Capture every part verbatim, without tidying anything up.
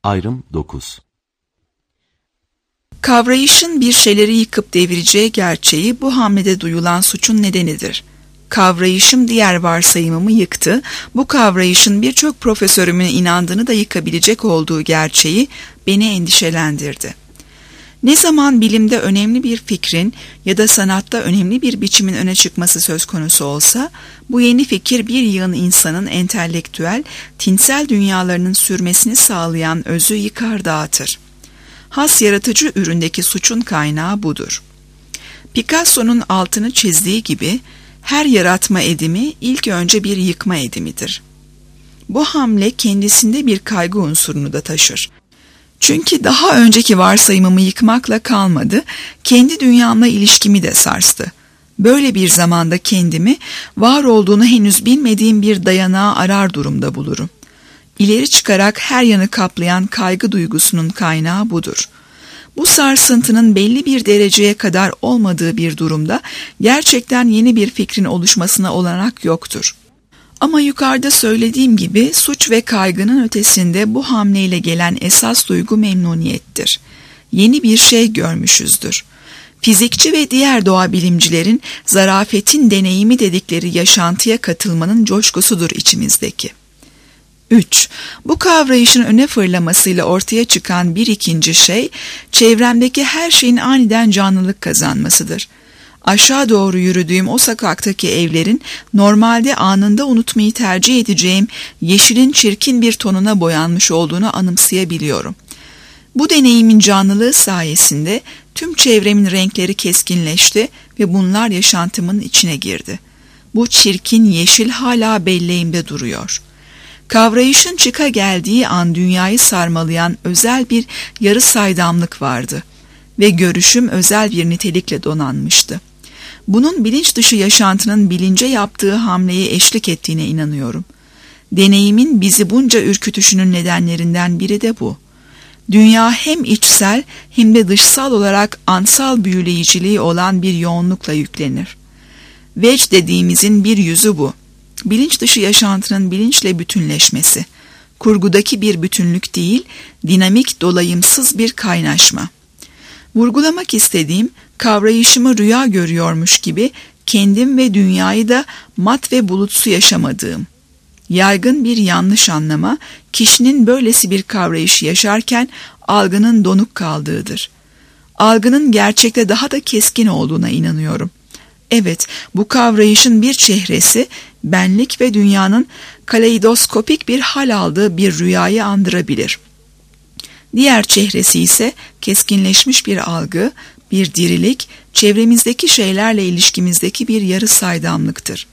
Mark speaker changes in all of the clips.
Speaker 1: Ayrım dokuz.
Speaker 2: Kavrayışın bir şeyleri yıkıp devireceği gerçeği bu hamlede duyulan suçun nedenidir. Kavrayışım diğer varsayımımı yıktı, bu kavrayışın birçok profesörümün inandığını da yıkabilecek olduğu gerçeği beni endişelendirdi. Ne zaman bilimde önemli bir fikrin ya da sanatta önemli bir biçimin öne çıkması söz konusu olsa, bu yeni fikir bir yığın insanın entelektüel, tinsel dünyalarının sürmesini sağlayan özü yıkar dağıtır. Has yaratıcı üründeki suçun kaynağı budur. Picasso'nun altını çizdiği gibi, her yaratma edimi ilk önce bir yıkma edimidir. Bu hamle kendisinde bir kaygı unsurunu da taşır. Çünkü daha önceki varsayımımı yıkmakla kalmadı, kendi dünyamla ilişkimi de sarstı. Böyle bir zamanda kendimi, var olduğunu henüz bilmediğim bir dayanağı arar durumda bulurum. İleri çıkarak her yanı kaplayan kaygı duygusunun kaynağı budur. Bu sarsıntının belli bir dereceye kadar olmadığı bir durumda gerçekten yeni bir fikrin oluşmasına olanak yoktur. Ama yukarıda söylediğim gibi suç ve kaygının ötesinde bu hamleyle gelen esas duygu memnuniyettir. Yeni bir şey görmüşüzdür. Fizikçi ve diğer doğa bilimcilerin zarafetin deneyimi dedikleri yaşantıya katılmanın coşkusudur içimizdeki. üç. Bu kavrayışın öne fırlamasıyla ortaya çıkan bir ikinci şey, çevremdeki her şeyin aniden canlılık kazanmasıdır. Aşağı doğru yürüdüğüm o sokaktaki evlerin normalde anında unutmayı tercih edeceğim yeşilin çirkin bir tonuna boyanmış olduğunu anımsayabiliyorum. Bu deneyimin canlılığı sayesinde tüm çevremin renkleri keskinleşti ve bunlar yaşantımın içine girdi. Bu çirkin yeşil hala belleğimde duruyor. Kavrayışın çıka geldiği an dünyayı sarmalayan özel bir yarı saydamlık vardı ve görüşüm özel bir nitelikle donanmıştı. Bunun bilinç dışı yaşantının bilince yaptığı hamleye eşlik ettiğine inanıyorum. Deneyimin bizi bunca ürkütüşünün nedenlerinden biri de bu. Dünya hem içsel hem de dışsal olarak ansal büyüleyiciliği olan bir yoğunlukla yüklenir. Vec dediğimizin bir yüzü bu. Bilinç dışı yaşantının bilinçle bütünleşmesi. Kurgudaki bir bütünlük değil, dinamik dolayımsız bir kaynaşma. Vurgulamak istediğim, kavrayışımı rüya görüyormuş gibi kendim ve dünyayı da mat ve bulutsu yaşamadığım. Yaygın bir yanlış anlama, kişinin böylesi bir kavrayışı yaşarken algının donuk kaldığıdır. Algının gerçekte daha da keskin olduğuna inanıyorum. Evet, bu kavrayışın bir çehresi, benlik ve dünyanın kaleidoskopik bir hal aldığı bir rüyayı andırabilir. Diğer çehresi ise keskinleşmiş bir algı, bir dirilik, çevremizdeki şeylerle ilişkimizdeki bir yarı saydamlıktır.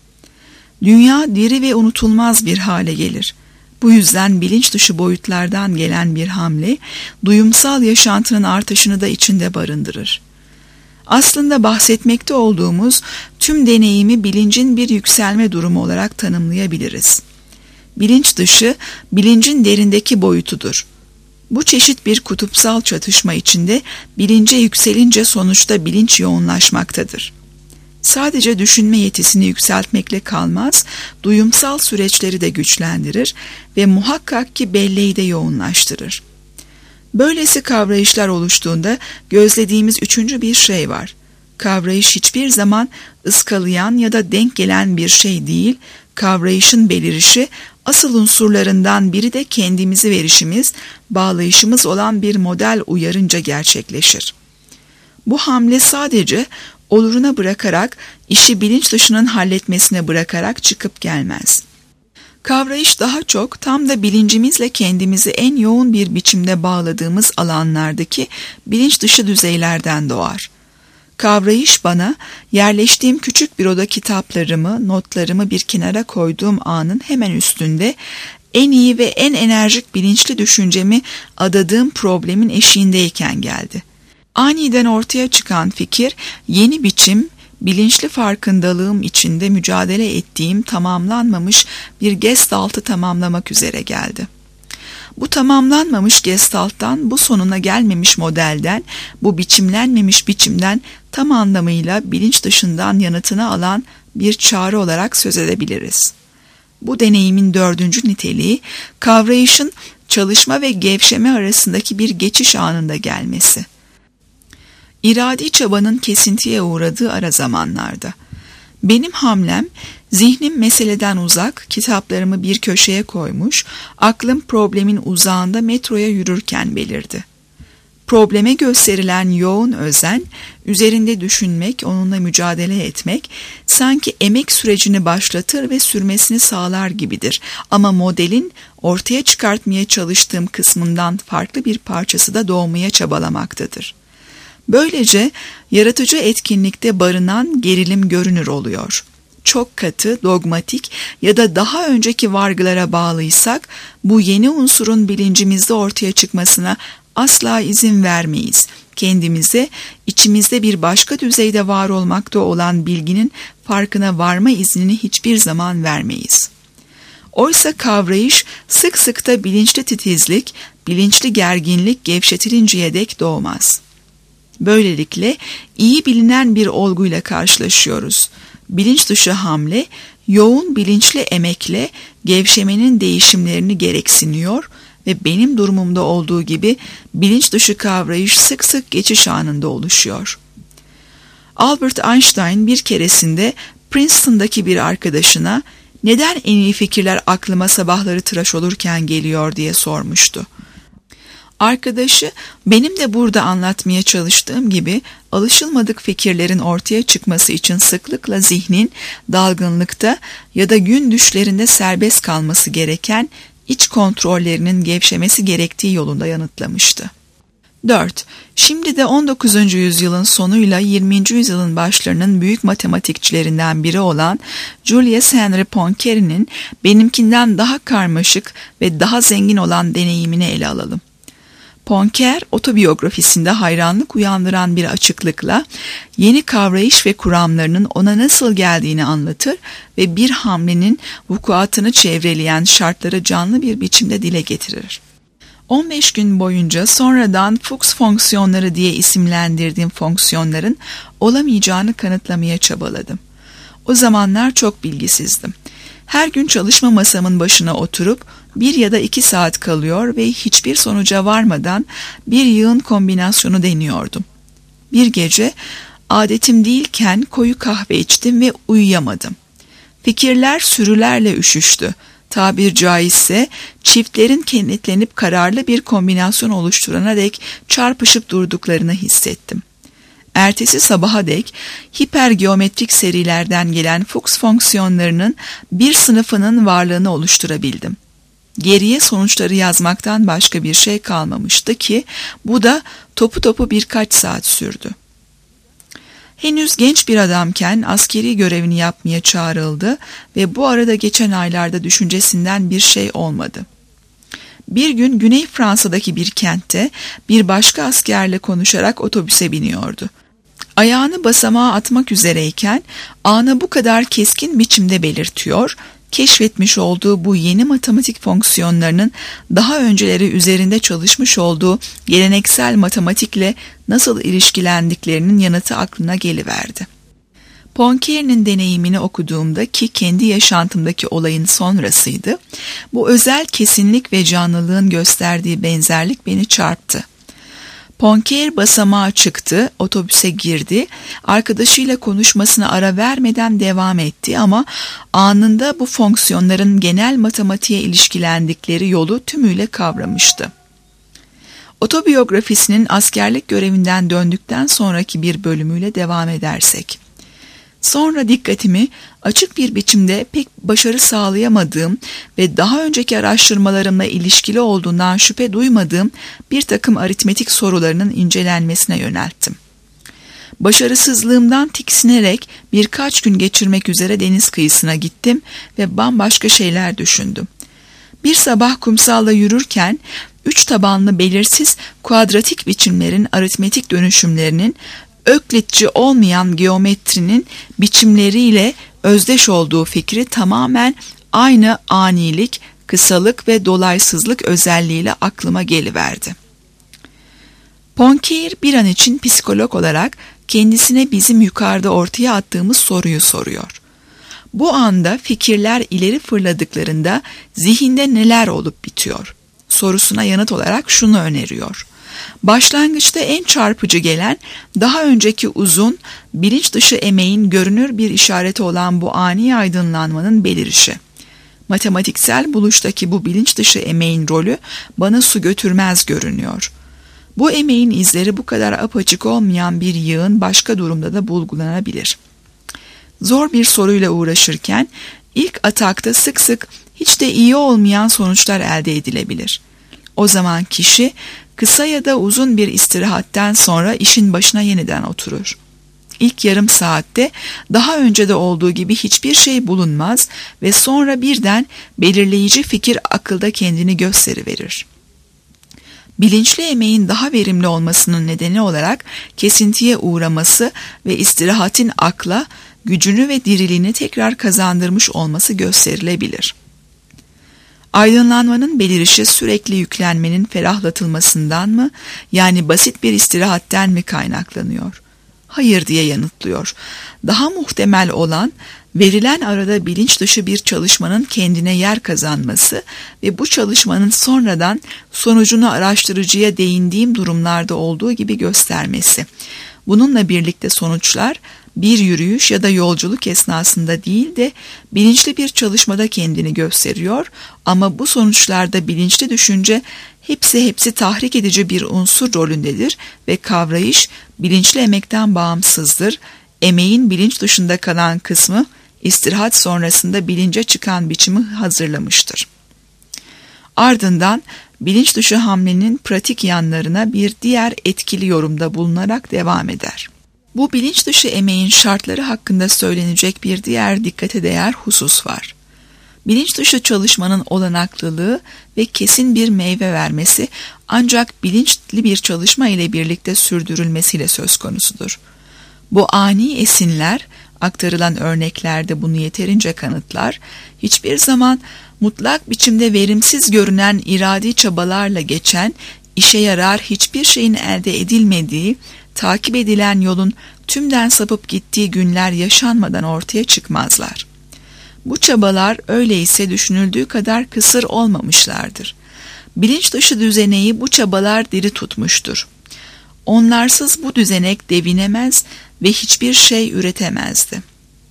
Speaker 2: Dünya diri ve unutulmaz bir hale gelir. Bu yüzden bilinç dışı boyutlardan gelen bir hamle, duyumsal yaşantının artışını da içinde barındırır. Aslında bahsetmekte olduğumuz tüm deneyimi bilincin bir yükselme durumu olarak tanımlayabiliriz. Bilinç dışı, bilincin derindeki boyutudur. Bu çeşit bir kutupsal çatışma içinde bilince yükselince sonuçta bilinç yoğunlaşmaktadır. Sadece düşünme yetisini yükseltmekle kalmaz, duyumsal süreçleri de güçlendirir ve muhakkak ki belleği de yoğunlaştırır. Böylesi kavrayışlar oluştuğunda gözlediğimiz üçüncü bir şey var. Kavrayış hiçbir zaman ıskalayan ya da denk gelen bir şey değil, kavrayışın belirişi asıl unsurlarından biri de kendimizi verişimiz, bağlayışımız olan bir model uyarınca gerçekleşir. Bu hamle sadece oluruna bırakarak, işi bilinç dışının halletmesine bırakarak çıkıp gelmez. Kavrayış daha çok tam da bilincimizle kendimizi en yoğun bir biçimde bağladığımız alanlardaki bilinç dışı düzeylerden doğar. Kavrayış bana yerleştiğim küçük büroda kitaplarımı, notlarımı bir kenara koyduğum anın hemen üstünde en iyi ve en enerjik bilinçli düşüncemi adadığım problemin eşiğindeyken geldi. Aniden ortaya çıkan fikir, yeni biçim, bilinçli farkındalığım içinde mücadele ettiğim tamamlanmamış bir gestaltı tamamlamak üzere geldi. Bu tamamlanmamış gestalttan, bu sonuna gelmemiş modelden, bu biçimlenmemiş biçimden tam anlamıyla bilinç dışından yanıtını alan bir çağrı olarak söz edebiliriz. Bu deneyimin dördüncü niteliği, kavrayışın çalışma ve gevşeme arasındaki bir geçiş anında gelmesi. İradi çabanın kesintiye uğradığı ara zamanlarda. Benim hamlem, zihnim meseleden uzak, kitaplarımı bir köşeye koymuş, aklım problemin uzağında metroya yürürken belirdi. Probleme gösterilen yoğun özen, üzerinde düşünmek, onunla mücadele etmek, sanki emek sürecini başlatır ve sürmesini sağlar gibidir. Ama modelin ortaya çıkartmaya çalıştığım kısmından farklı bir parçası da doğmaya çabalamaktadır. Böylece yaratıcı etkinlikte barınan gerilim görünür oluyor. Çok katı, dogmatik ya da daha önceki vargılara bağlıysak, bu yeni unsurun bilincimizde ortaya çıkmasına asla izin vermeyiz. Kendimize, içimizde bir başka düzeyde var olmakta olan bilginin farkına varma iznini hiçbir zaman vermeyiz. Oysa kavrayış sık sık da bilinçli titizlik, bilinçli gerginlik gevşetilinceye dek doğmaz. Böylelikle iyi bilinen bir olguyla karşılaşıyoruz. Bilinç dışı hamle, yoğun bilinçli emekle gevşemenin değişimlerini gereksiniyor ve benim durumumda olduğu gibi bilinç dışı kavrayış sık sık geçiş anında oluşuyor. Albert Einstein bir keresinde Princeton'daki bir arkadaşına neden en iyi fikirler aklıma sabahları tıraş olurken geliyor diye sormuştu. Arkadaşı, benim de burada anlatmaya çalıştığım gibi alışılmadık fikirlerin ortaya çıkması için sıklıkla zihnin dalgınlıkta ya da gün düşlerinde serbest kalması gereken iç kontrollerinin gevşemesi gerektiği yolunda yanıtlamıştı. dört. Şimdi de on dokuzuncu yüzyılın sonuyla yirminci yüzyılın başlarının büyük matematikçilerinden biri olan Julius Henry Poincaré'nin benimkinden daha karmaşık ve daha zengin olan deneyimini ele alalım. Poincaré, otobiyografisinde hayranlık uyandıran bir açıklıkla yeni kavrayış ve kuramlarının ona nasıl geldiğini anlatır ve bir hamlenin vukuatını çevreleyen şartları canlı bir biçimde dile getirir. on beş gün boyunca sonradan Fuchs fonksiyonları diye isimlendirdiğim fonksiyonların olamayacağını kanıtlamaya çabaladım. O zamanlar çok bilgisizdim. Her gün çalışma masamın başına oturup bir ya da iki saat kalıyor ve hiçbir sonuca varmadan bir yığın kombinasyonu deniyordum. Bir gece adetim değilken koyu kahve içtim ve uyuyamadım. Fikirler sürülerle üşüştü. Tabir caizse çiftlerin kenetlenip kararlı bir kombinasyon oluşturana dek çarpışıp durduklarını hissettim. Ertesi sabaha dek hipergeometrik serilerden gelen Fuchs fonksiyonlarının bir sınıfının varlığını oluşturabildim. Geriye sonuçları yazmaktan başka bir şey kalmamıştı ki bu da topu topu birkaç saat sürdü. Henüz genç bir adamken askeri görevini yapmaya çağrıldı ve bu arada geçen aylarda düşüncesinden bir şey olmadı. Bir gün Güney Fransa'daki bir kentte bir başka askerle konuşarak otobüse biniyordu. Ayağını basamağa atmak üzereyken anı bu kadar keskin biçimde belirtiyor, keşfetmiş olduğu bu yeni matematik fonksiyonlarının daha önceleri üzerinde çalışmış olduğu geleneksel matematikle nasıl ilişkilendiklerinin yanıtı aklına geliverdi. Poincaré'nin deneyimini okuduğumda ki kendi yaşantımdaki olayın sonrasıydı, bu özel kesinlik ve canlılığın gösterdiği benzerlik beni çarptı. Poincaré basamağa çıktı, otobüse girdi, arkadaşıyla konuşmasına ara vermeden devam etti ama anında bu fonksiyonların genel matematiğe ilişkilendikleri yolu tümüyle kavramıştı. Otobiyografisinin askerlik görevinden döndükten sonraki bir bölümüyle devam edersek. Sonra dikkatimi açık bir biçimde pek başarı sağlayamadığım ve daha önceki araştırmalarımla ilişkili olduğundan şüphe duymadığım bir takım aritmetik sorularının incelenmesine yönelttim. Başarısızlığımdan tiksinerek birkaç gün geçirmek üzere deniz kıyısına gittim ve bambaşka şeyler düşündüm. Bir sabah kumsalda yürürken üç tabanlı belirsiz kuadratik biçimlerin aritmetik dönüşümlerinin Öklitçi olmayan geometrinin biçimleriyle özdeş olduğu fikri tamamen aynı anilik, kısalık ve dolaysızlık özelliğiyle aklıma geliverdi. Poincaré bir an için psikolog olarak kendisine bizim yukarıda ortaya attığımız soruyu soruyor. Bu anda fikirler ileri fırladıklarında zihinde neler olup bitiyor? sorusuna yanıt olarak şunu öneriyor. Başlangıçta en çarpıcı gelen, daha önceki uzun, bilinç dışı emeğin görünür bir işareti olan bu ani aydınlanmanın belirişi. Matematiksel buluştaki bu bilinç dışı emeğin rolü bana su götürmez görünüyor. Bu emeğin izleri bu kadar apaçık olmayan bir yığın başka durumda da bulgulanabilir. Zor bir soruyla uğraşırken ilk atakta sık sık hiç de iyi olmayan sonuçlar elde edilebilir. O zaman kişi kısa ya da uzun bir istirahatten sonra işin başına yeniden oturur. İlk yarım saatte daha önce de olduğu gibi hiçbir şey bulunmaz ve sonra birden belirleyici fikir akılda kendini gösteriverir. Bilinçli emeğin daha verimli olmasının nedeni olarak kesintiye uğraması ve istirahatin akla gücünü ve diriliğini tekrar kazandırmış olması gösterilebilir. Aydınlanmanın belirişi sürekli yüklenmenin ferahlatılmasından mı, yani basit bir istirahatten mi kaynaklanıyor? Hayır diye yanıtlıyor. Daha muhtemel olan, verilen arada bilinç dışı bir çalışmanın kendine yer kazanması ve bu çalışmanın sonradan sonucunu araştırıcıya değindiğim durumlarda olduğu gibi göstermesi. Bununla birlikte sonuçlar bir yürüyüş ya da yolculuk esnasında değil de bilinçli bir çalışmada kendini gösteriyor ama bu sonuçlarda bilinçli düşünce hepsi hepsi tahrik edici bir unsur rolündedir ve kavrayış bilinçli emekten bağımsızdır. Emeğin bilinç dışında kalan kısmı istirahat sonrasında bilince çıkan biçimi hazırlamıştır. Ardından bilinç dışı hamlenin pratik yanlarına bir diğer etkili yorumda bulunarak devam eder. Bu bilinç dışı emeğin şartları hakkında söylenecek bir diğer dikkate değer husus var. Bilinç dışı çalışmanın olanaklılığı ve kesin bir meyve vermesi ancak bilinçli bir çalışma ile birlikte sürdürülmesiyle söz konusudur. Bu ani esinler, aktarılan örneklerde bunu yeterince kanıtlar, hiçbir zaman mutlak biçimde verimsiz görünen iradi çabalarla geçen, işe yarar hiçbir şeyin elde edilmediği, takip edilen yolun tümden sapıp gittiği günler yaşanmadan ortaya çıkmazlar. Bu çabalar öyleyse düşünüldüğü kadar kısır olmamışlardır. Bilinç dışı düzeneyi bu çabalar diri tutmuştur. Onlarsız bu düzenek devinemez ve hiçbir şey üretemezdi.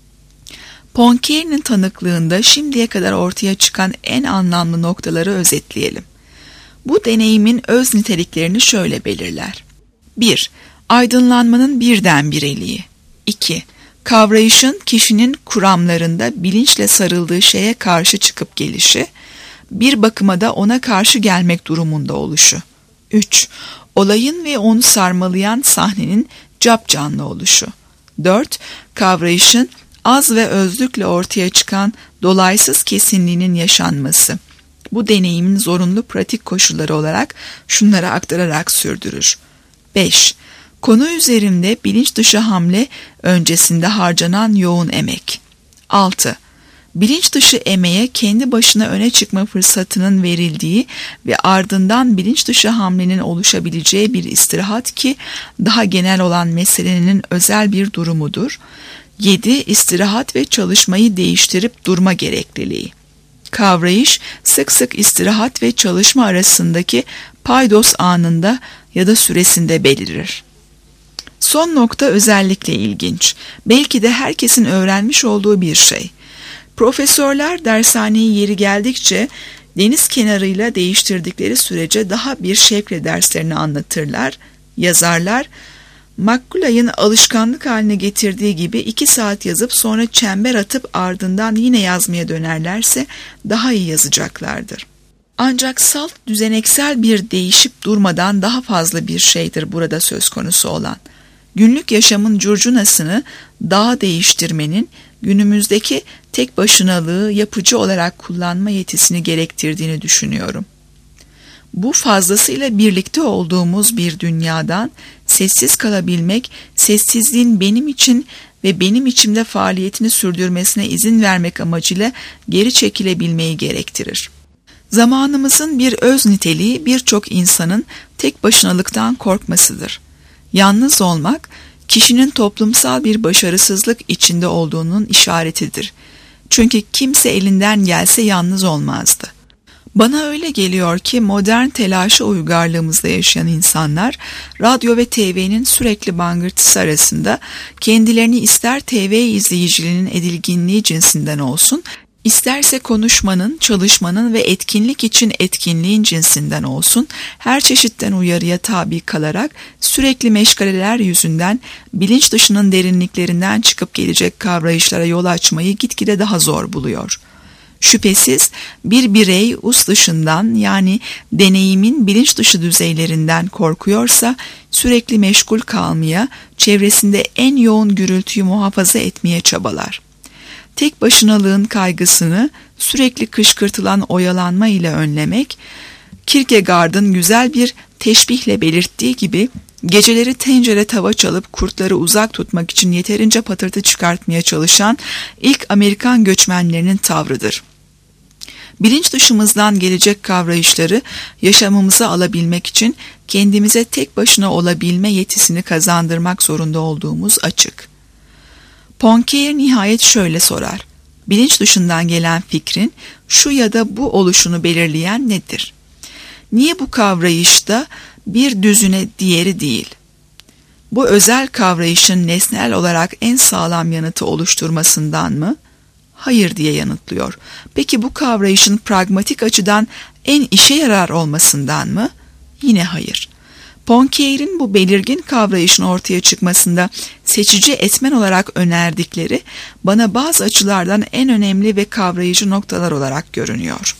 Speaker 2: Poincaré'nin tanıklığında şimdiye kadar ortaya çıkan en anlamlı noktaları özetleyelim. Bu deneyimin öz niteliklerini şöyle belirler. bir. Aydınlanmanın birdenbireliği. iki. Kavrayışın kişinin kuramlarında bilinçle sarıldığı şeye karşı çıkıp gelişi, bir bakıma da ona karşı gelmek durumunda oluşu. üç. Olayın ve onu sarmalayan sahnenin capcanlı oluşu. dört. Kavrayışın az ve özlükle ortaya çıkan dolaysız kesinliğinin yaşanması. Bu deneyimin zorunlu pratik koşulları olarak şunları aktararak sürdürür. beş. Konu üzerinde bilinç dışı hamle öncesinde harcanan yoğun emek. altı. Bilinç dışı emeğe kendi başına öne çıkma fırsatının verildiği ve ardından bilinç dışı hamlenin oluşabileceği bir istirahat ki daha genel olan meselenin özel bir durumudur. yedi. İstirahat ve çalışmayı değiştirip durma gerekliliği. Kavrayış sık sık istirahat ve çalışma arasındaki paydos anında ya da süresinde belirir. Son nokta özellikle ilginç. Belki de herkesin öğrenmiş olduğu bir şey. Profesörler dershaneyi yeri geldikçe deniz kenarıyla değiştirdikleri sürece daha bir şevkle derslerini anlatırlar, yazarlar. McCullough'ın alışkanlık haline getirdiği gibi iki saat yazıp sonra çember atıp ardından yine yazmaya dönerlerse daha iyi yazacaklardır. Ancak salt düzeneksel bir değişip durmadan daha fazla bir şeydir burada söz konusu olan. Günlük yaşamın curcunasını daha değiştirmenin günümüzdeki tek başınalığı yapıcı olarak kullanma yetisini gerektirdiğini düşünüyorum. Bu fazlasıyla birlikte olduğumuz bir dünyadan sessiz kalabilmek, sessizliğin benim için ve benim içimde faaliyetini sürdürmesine izin vermek amacıyla geri çekilebilmeyi gerektirir. Zamanımızın bir öz niteliği birçok insanın tek başınalıktan korkmasıdır. Yalnız olmak, kişinin toplumsal bir başarısızlık içinde olduğunun işaretidir. Çünkü kimse elinden gelse yalnız olmazdı. Bana öyle geliyor ki modern telaşı uygarlığımızda yaşayan insanlar radyo ve T V'nin sürekli bangırtısı arasında kendilerini ister T V izleyiciliğinin edilginliği cinsinden olsun, İsterse konuşmanın, çalışmanın ve etkinlik için etkinliğin cinsinden olsun, her çeşitten uyarıya tabi kalarak sürekli meşgaleler yüzünden bilinç dışının derinliklerinden çıkıp gelecek kavrayışlara yol açmayı gitgide daha zor buluyor. Şüphesiz bir birey us dışından, yani deneyimin bilinç dışı düzeylerinden korkuyorsa sürekli meşgul kalmaya, çevresinde en yoğun gürültüyü muhafaza etmeye çabalar. Tek başınalığın kaygısını sürekli kışkırtılan oyalanma ile önlemek, Kierkegaard'ın güzel bir teşbihle belirttiği gibi geceleri tencere tava çalıp kurtları uzak tutmak için yeterince patırtı çıkartmaya çalışan ilk Amerikan göçmenlerinin tavrıdır. Bilinç dışımızdan gelecek kavrayışları yaşamımıza alabilmek için kendimize tek başına olabilme yetisini kazandırmak zorunda olduğumuz açık. Poincare nihayet şöyle sorar: bilinç dışından gelen fikrin şu ya da bu oluşunu belirleyen nedir? Niye bu kavrayışta bir düzüne diğeri değil? Bu özel kavrayışın nesnel olarak en sağlam yanıtı oluşturmasından mı? Hayır diye yanıtlıyor. Peki bu kavrayışın pragmatik açıdan en işe yarar olmasından mı? Yine hayır. Poincare'in bu belirgin kavrayışın ortaya çıkmasında seçici etmen olarak önerdikleri bana bazı açılardan en önemli ve kavrayıcı noktalar olarak görünüyor.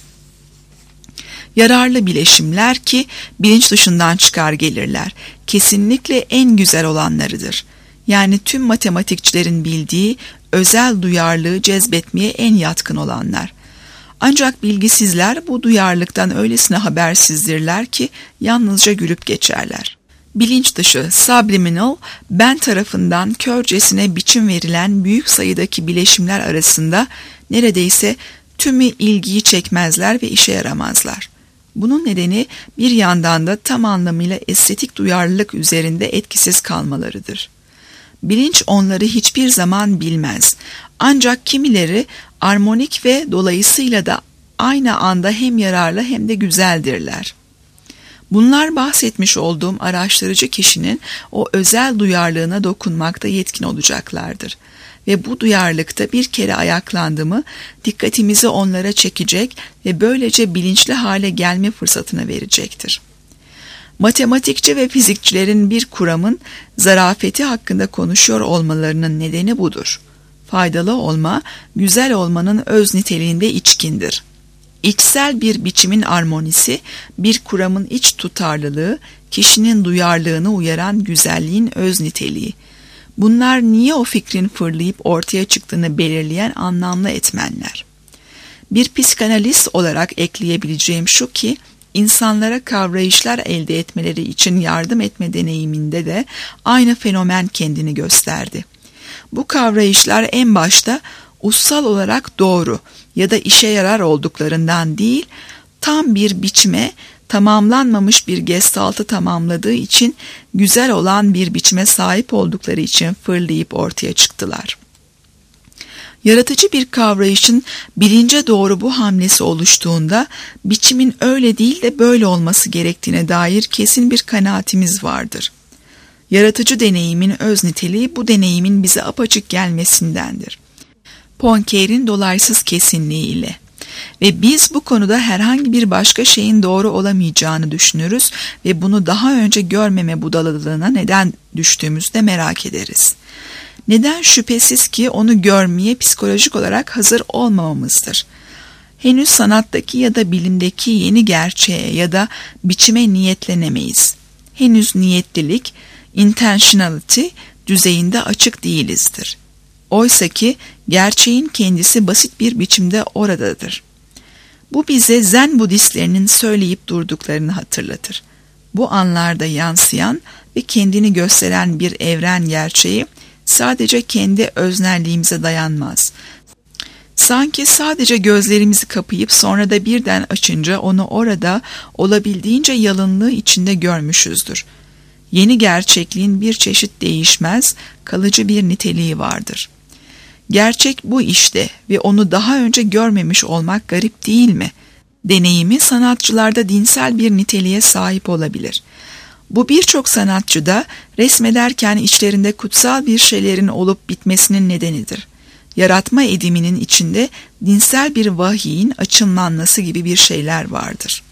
Speaker 2: Yararlı bileşimler ki bilinç dışından çıkar gelirler, kesinlikle en güzel olanlarıdır. Yani tüm matematikçilerin bildiği özel duyarlılığı cezbetmeye en yatkın olanlar. Ancak bilgisizler bu duyarlılıktan öylesine habersizdirler ki yalnızca gülüp geçerler. Bilinç dışı, subliminal, ben tarafından körcesine biçim verilen büyük sayıdaki bileşimler arasında neredeyse tümü ilgiyi çekmezler ve işe yaramazlar. Bunun nedeni bir yandan da tam anlamıyla estetik duyarlılık üzerinde etkisiz kalmalarıdır. Bilinç onları hiçbir zaman bilmez. Ancak kimileri armonik ve dolayısıyla da aynı anda hem yararlı hem de güzeldirler. Bunlar bahsetmiş olduğum araştırıcı kişinin o özel duyarlılığına dokunmakta yetkin olacaklardır. Ve bu duyarlılıkta bir kere ayaklandı mı dikkatimizi onlara çekecek ve böylece bilinçli hale gelme fırsatını verecektir. Matematikçi ve fizikçilerin bir kuramın zarafeti hakkında konuşuyor olmalarının nedeni budur. Faydalı olma, güzel olmanın öz niteliğinde içkindir. İçsel bir biçimin armonisi, bir kuramın iç tutarlılığı, kişinin duyarlılığını uyaran güzelliğin öz niteliği. Bunlar niye o fikrin fırlayıp ortaya çıktığını belirleyen anlamlı etmenler. Bir psikanalist olarak ekleyebileceğim şu ki, İnsanlara kavrayışlar elde etmeleri için yardım etme deneyiminde de aynı fenomen kendini gösterdi. Bu kavrayışlar en başta ussal olarak doğru ya da işe yarar olduklarından değil, tam bir biçime, tamamlanmamış bir gestaltı tamamladığı için güzel olan bir biçime sahip oldukları için fırlayıp ortaya çıktılar. Yaratıcı bir kavrayışın bilince doğru bu hamlesi oluştuğunda biçimin öyle değil de böyle olması gerektiğine dair kesin bir kanaatimiz vardır. Yaratıcı deneyimin öz niteliği bu deneyimin bize apaçık gelmesindendir. Poincare'in dolaysız kesinliği ile. Ve biz bu konuda herhangi bir başka şeyin doğru olamayacağını düşünürüz ve bunu daha önce görmeme budalalığına neden düştüğümüzü de merak ederiz. Neden şüphesiz ki onu görmeye psikolojik olarak hazır olmamamızdır. Henüz sanattaki ya da bilimdeki yeni gerçeğe ya da biçime niyetlenemeyiz. Henüz niyetlilik, intentionality düzeyinde açık değilizdir. Oysa ki gerçeğin kendisi basit bir biçimde oradadır. Bu bize Zen Budistlerinin söyleyip durduklarını hatırlatır. Bu anlarda yansıyan ve kendini gösteren bir evren gerçeği sadece kendi öznelliğimize dayanmaz. Sanki sadece gözlerimizi kapayıp sonra da birden açınca onu orada olabildiğince yalınlığı içinde görmüşüzdür. Yeni gerçekliğin bir çeşit değişmez, kalıcı bir niteliği vardır. Gerçek bu işte ve onu daha önce görmemiş olmak garip değil mi? deneyimi sanatçılarda dinsel bir niteliğe sahip olabilir. Bu birçok sanatçıda resmederken içlerinde kutsal bir şeylerin olup bitmesinin nedenidir. Yaratma ediminin içinde dinsel bir vahiyin açımlanması gibi bir şeyler vardır.